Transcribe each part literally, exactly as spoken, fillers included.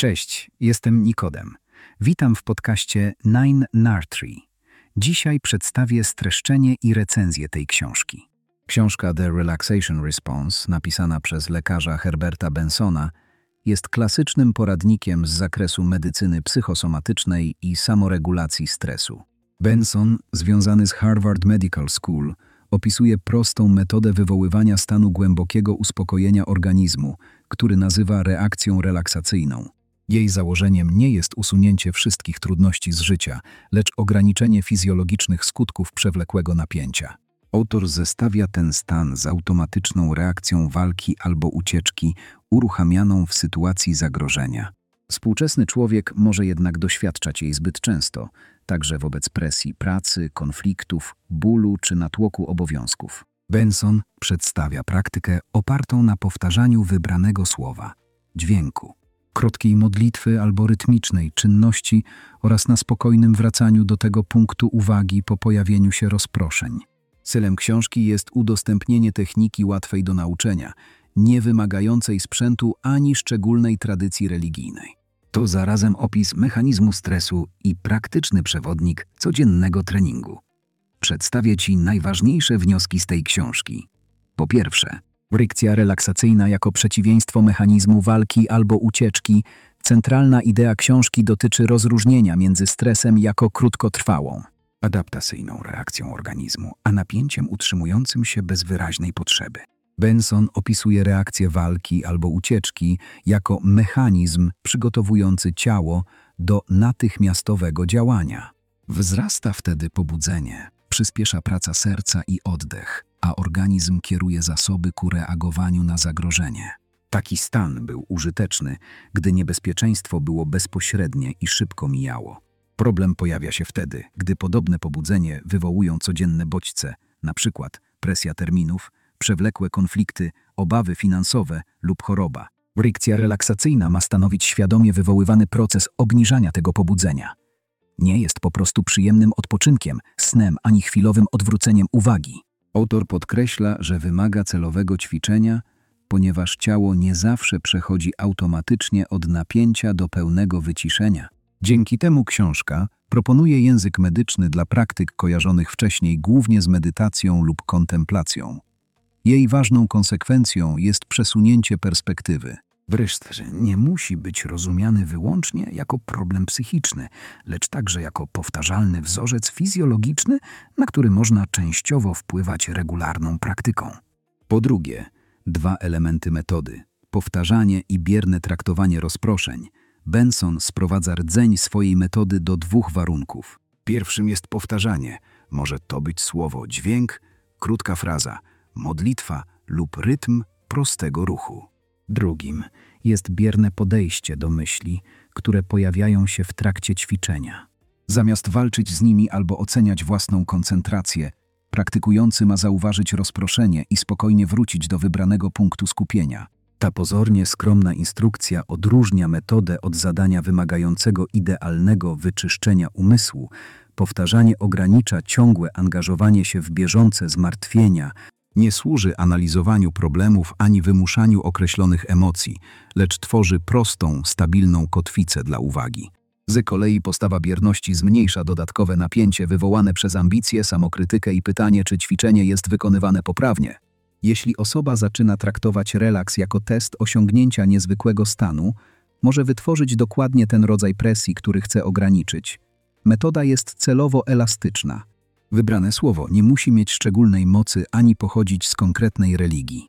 Cześć, jestem Nikodem. Witam w podcaście Nine Nartree. Dzisiaj przedstawię streszczenie i recenzję tej książki. Książka The Relaxation Response, napisana przez lekarza Herberta Bensona, jest klasycznym poradnikiem z zakresu medycyny psychosomatycznej i samoregulacji stresu. Benson, związany z Harvard Medical School, opisuje prostą metodę wywoływania stanu głębokiego uspokojenia organizmu, który nazywa reakcją relaksacyjną. Jej założeniem nie jest usunięcie wszystkich trudności z życia, lecz ograniczenie fizjologicznych skutków przewlekłego napięcia. Autor zestawia ten stan z automatyczną reakcją walki albo ucieczki uruchamianą w sytuacji zagrożenia. Współczesny człowiek może jednak doświadczać jej zbyt często, także wobec presji pracy, konfliktów, bólu czy natłoku obowiązków. Benson przedstawia praktykę opartą na powtarzaniu wybranego słowa, dźwięku, krótkiej modlitwy albo rytmicznej czynności oraz na spokojnym wracaniu do tego punktu uwagi po pojawieniu się rozproszeń. Celem książki jest udostępnienie techniki łatwej do nauczenia, nie wymagającej sprzętu ani szczególnej tradycji religijnej. To zarazem opis mechanizmu stresu i praktyczny przewodnik codziennego treningu. Przedstawię Ci najważniejsze wnioski z tej książki. Po pierwsze, reakcja relaksacyjna jako przeciwieństwo mechanizmu walki albo ucieczki. Centralna idea książki dotyczy rozróżnienia między stresem jako krótkotrwałą, adaptacyjną reakcją organizmu, a napięciem utrzymującym się bez wyraźnej potrzeby. Benson opisuje reakcję walki albo ucieczki jako mechanizm przygotowujący ciało do natychmiastowego działania. Wzrasta wtedy pobudzenie, przyspiesza praca serca i oddech, a organizm kieruje zasoby ku reagowaniu na zagrożenie. Taki stan był użyteczny, gdy niebezpieczeństwo było bezpośrednie i szybko mijało. Problem pojawia się wtedy, gdy podobne pobudzenie wywołują codzienne bodźce, np. presja terminów, przewlekłe konflikty, obawy finansowe lub choroba. Reakcja relaksacyjna ma stanowić świadomie wywoływany proces obniżania tego pobudzenia. Nie jest po prostu przyjemnym odpoczynkiem, snem ani chwilowym odwróceniem uwagi. Autor podkreśla, że wymaga celowego ćwiczenia, ponieważ ciało nie zawsze przechodzi automatycznie od napięcia do pełnego wyciszenia. Dzięki temu książka proponuje język medyczny dla praktyk kojarzonych wcześniej głównie z medytacją lub kontemplacją. Jej ważną konsekwencją jest przesunięcie perspektywy. Wreszcie nie musi być rozumiany wyłącznie jako problem psychiczny, lecz także jako powtarzalny wzorzec fizjologiczny, na który można częściowo wpływać regularną praktyką. Po drugie, dwa elementy metody: powtarzanie i bierne traktowanie rozproszeń. Benson sprowadza rdzeń swojej metody do dwóch warunków. Pierwszym jest powtarzanie. Może to być słowo, dźwięk, krótka fraza, modlitwa lub rytm prostego ruchu. Drugim jest bierne podejście do myśli, które pojawiają się w trakcie ćwiczenia. Zamiast walczyć z nimi albo oceniać własną koncentrację, praktykujący ma zauważyć rozproszenie i spokojnie wrócić do wybranego punktu skupienia. Ta pozornie skromna instrukcja odróżnia metodę od zadania wymagającego idealnego wyczyszczenia umysłu. Powtarzanie ogranicza ciągłe angażowanie się w bieżące zmartwienia, nie służy analizowaniu problemów ani wymuszaniu określonych emocji, lecz tworzy prostą, stabilną kotwicę dla uwagi. Z kolei postawa bierności zmniejsza dodatkowe napięcie wywołane przez ambicje, samokrytykę i pytanie, czy ćwiczenie jest wykonywane poprawnie. Jeśli osoba zaczyna traktować relaks jako test osiągnięcia niezwykłego stanu, może wytworzyć dokładnie ten rodzaj presji, który chce ograniczyć. Metoda jest celowo elastyczna. Wybrane słowo nie musi mieć szczególnej mocy ani pochodzić z konkretnej religii.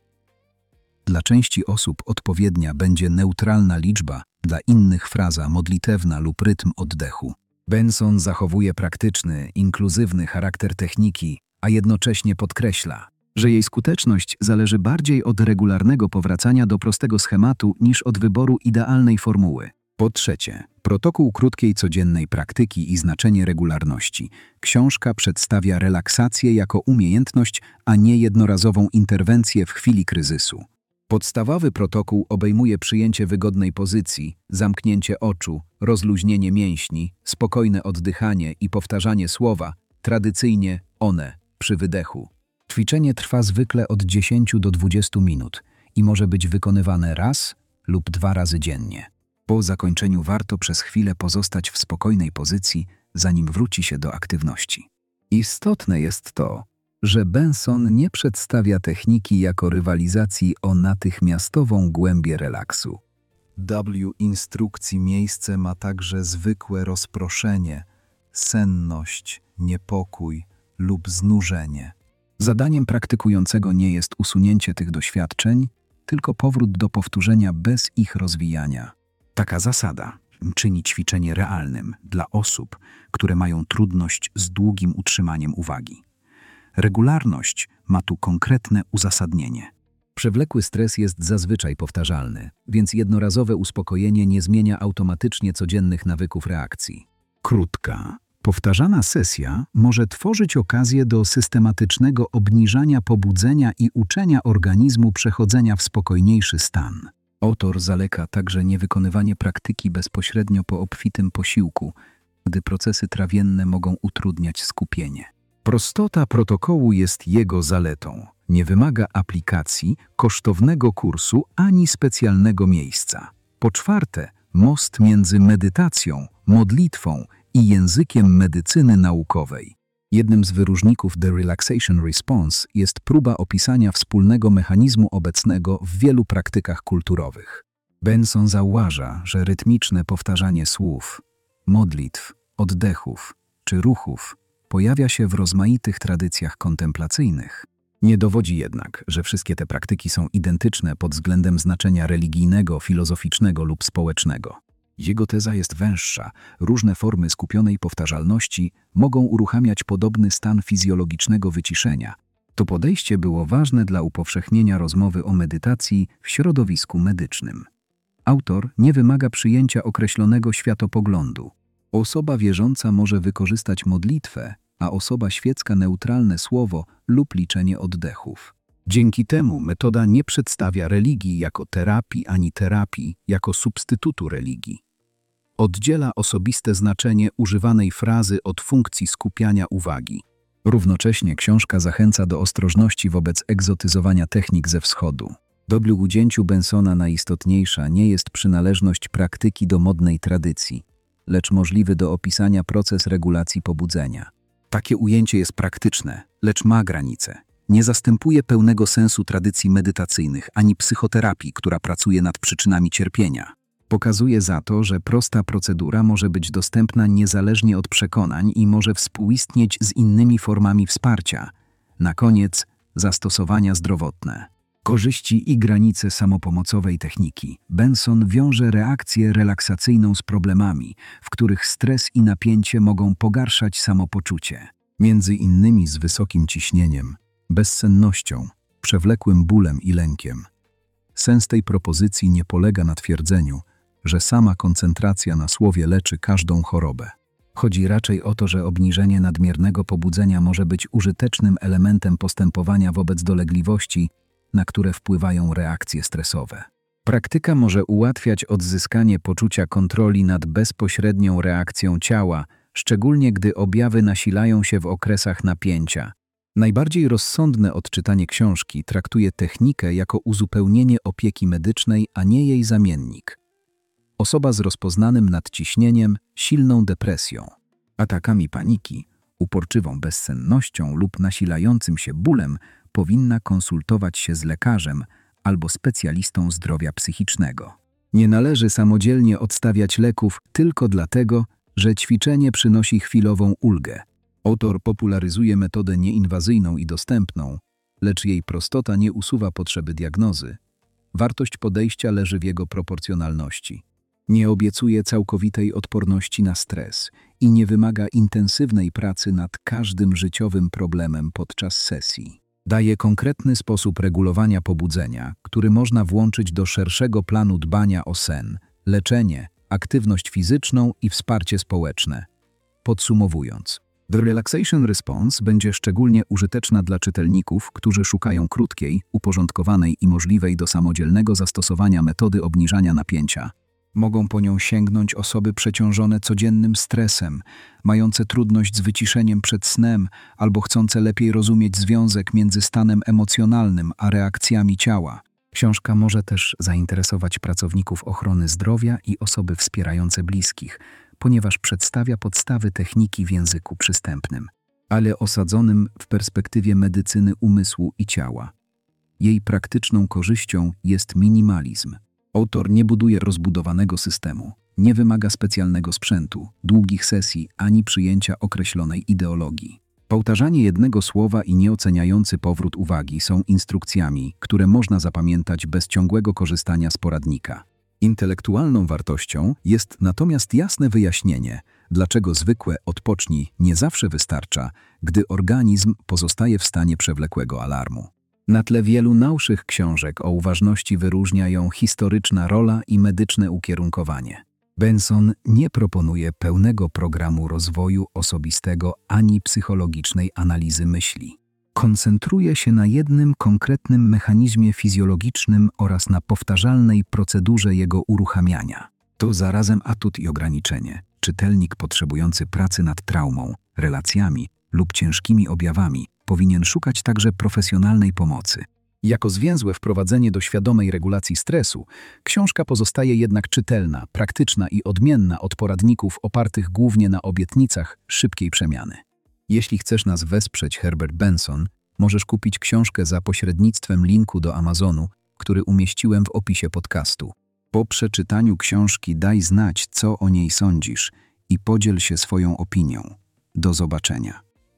Dla części osób odpowiednia będzie neutralna liczba, dla innych fraza modlitewna lub rytm oddechu. Benson zachowuje praktyczny, inkluzywny charakter techniki, a jednocześnie podkreśla, że jej skuteczność zależy bardziej od regularnego powracania do prostego schematu niż od wyboru idealnej formuły. Po trzecie, protokół krótkiej codziennej praktyki i znaczenie regularności. Książka przedstawia relaksację jako umiejętność, a nie jednorazową interwencję w chwili kryzysu. Podstawowy protokół obejmuje przyjęcie wygodnej pozycji, zamknięcie oczu, rozluźnienie mięśni, spokojne oddychanie i powtarzanie słowa, tradycyjnie one, przy wydechu. Ćwiczenie trwa zwykle od dziesięciu do dwudziestu minut i może być wykonywane raz lub dwa razy dziennie. Po zakończeniu warto przez chwilę pozostać w spokojnej pozycji, zanim wróci się do aktywności. Istotne jest to, że Benson nie przedstawia techniki jako rywalizacji o natychmiastową głębię relaksu. W instrukcji miejsce ma także zwykłe rozproszenie, senność, niepokój lub znużenie. Zadaniem praktykującego nie jest usunięcie tych doświadczeń, tylko powrót do powtórzenia bez ich rozwijania. Taka zasada czyni ćwiczenie realnym dla osób, które mają trudność z długim utrzymaniem uwagi. Regularność ma tu konkretne uzasadnienie. Przewlekły stres jest zazwyczaj powtarzalny, więc jednorazowe uspokojenie nie zmienia automatycznie codziennych nawyków reakcji. Krótka, powtarzana sesja może tworzyć okazję do systematycznego obniżania pobudzenia i uczenia organizmu przechodzenia w spokojniejszy stan. Autor zaleka także niewykonywanie praktyki bezpośrednio po obfitym posiłku, gdy procesy trawienne mogą utrudniać skupienie. Prostota protokołu jest jego zaletą. Nie wymaga aplikacji, kosztownego kursu ani specjalnego miejsca. Po czwarte, most między medytacją, modlitwą i językiem medycyny naukowej. Jednym z wyróżników The Relaxation Response jest próba opisania wspólnego mechanizmu obecnego w wielu praktykach kulturowych. Benson zauważa, że rytmiczne powtarzanie słów, modlitw, oddechów czy ruchów pojawia się w rozmaitych tradycjach kontemplacyjnych. Nie dowodzi jednak, że wszystkie te praktyki są identyczne pod względem znaczenia religijnego, filozoficznego lub społecznego. Jego teza jest węższa. Różne formy skupionej powtarzalności mogą uruchamiać podobny stan fizjologicznego wyciszenia. To podejście było ważne dla upowszechnienia rozmowy o medytacji w środowisku medycznym. Autor nie wymaga przyjęcia określonego światopoglądu. Osoba wierząca może wykorzystać modlitwę, a osoba świecka neutralne słowo lub liczenie oddechów. Dzięki temu metoda nie przedstawia religii jako terapii ani terapii jako substytutu religii. Oddziela osobiste znaczenie używanej frazy od funkcji skupiania uwagi. Równocześnie książka zachęca do ostrożności wobec egzotyzowania technik ze wschodu. W ujęciu Bensona najistotniejsza nie jest przynależność praktyki do modnej tradycji, lecz możliwy do opisania proces regulacji pobudzenia. Takie ujęcie jest praktyczne, lecz ma granice. Nie zastępuje pełnego sensu tradycji medytacyjnych ani psychoterapii, która pracuje nad przyczynami cierpienia. Pokazuje za to, że prosta procedura może być dostępna niezależnie od przekonań i może współistnieć z innymi formami wsparcia. Na koniec, zastosowania zdrowotne. Korzyści i granice samopomocowej techniki. Benson wiąże reakcję relaksacyjną z problemami, w których stres i napięcie mogą pogarszać samopoczucie. Między innymi z wysokim ciśnieniem, bezsennością, przewlekłym bólem i lękiem. Sens tej propozycji nie polega na twierdzeniu, że sama koncentracja na słowie leczy każdą chorobę. Chodzi raczej o to, że obniżenie nadmiernego pobudzenia może być użytecznym elementem postępowania wobec dolegliwości, na które wpływają reakcje stresowe. Praktyka może ułatwiać odzyskanie poczucia kontroli nad bezpośrednią reakcją ciała, szczególnie gdy objawy nasilają się w okresach napięcia. Najbardziej rozsądne odczytanie książki traktuje technikę jako uzupełnienie opieki medycznej, a nie jej zamiennik. Osoba z rozpoznanym nadciśnieniem, silną depresją, atakami paniki, uporczywą bezsennością lub nasilającym się bólem powinna konsultować się z lekarzem albo specjalistą zdrowia psychicznego. Nie należy samodzielnie odstawiać leków tylko dlatego, że ćwiczenie przynosi chwilową ulgę. Autor popularyzuje metodę nieinwazyjną i dostępną, lecz jej prostota nie usuwa potrzeby diagnozy. Wartość podejścia leży w jego proporcjonalności. Nie obiecuje całkowitej odporności na stres i nie wymaga intensywnej pracy nad każdym życiowym problemem podczas sesji. Daje konkretny sposób regulowania pobudzenia, który można włączyć do szerszego planu dbania o sen, leczenie, aktywność fizyczną i wsparcie społeczne. Podsumowując, The Relaxation Response będzie szczególnie użyteczna dla czytelników, którzy szukają krótkiej, uporządkowanej i możliwej do samodzielnego zastosowania metody obniżania napięcia. Mogą po nią sięgnąć osoby przeciążone codziennym stresem, mające trudność z wyciszeniem przed snem albo chcące lepiej rozumieć związek między stanem emocjonalnym a reakcjami ciała. Książka może też zainteresować pracowników ochrony zdrowia i osoby wspierające bliskich, ponieważ przedstawia podstawy techniki w języku przystępnym, ale osadzonym w perspektywie medycyny umysłu i ciała. Jej praktyczną korzyścią jest minimalizm. Autor nie buduje rozbudowanego systemu, nie wymaga specjalnego sprzętu, długich sesji ani przyjęcia określonej ideologii. Powtarzanie jednego słowa i nieoceniający powrót uwagi są instrukcjami, które można zapamiętać bez ciągłego korzystania z poradnika. Intelektualną wartością jest natomiast jasne wyjaśnienie, dlaczego zwykłe odpocznij nie zawsze wystarcza, gdy organizm pozostaje w stanie przewlekłego alarmu. Na tle wielu nałszych książek o uważności wyróżnia ją historyczna rola i medyczne ukierunkowanie. Benson nie proponuje pełnego programu rozwoju osobistego ani psychologicznej analizy myśli. Koncentruje się na jednym konkretnym mechanizmie fizjologicznym oraz na powtarzalnej procedurze jego uruchamiania. To zarazem atut i ograniczenie. Czytelnik potrzebujący pracy nad traumą, relacjami lub ciężkimi objawami powinien szukać także profesjonalnej pomocy. Jako zwięzłe wprowadzenie do świadomej regulacji stresu, książka pozostaje jednak czytelna, praktyczna i odmienna od poradników opartych głównie na obietnicach szybkiej przemiany. Jeśli chcesz nas wesprzeć, Herbert Benson, możesz kupić książkę za pośrednictwem linku do Amazonu, który umieściłem w opisie podcastu. Po przeczytaniu książki daj znać, co o niej sądzisz i podziel się swoją opinią. Do zobaczenia.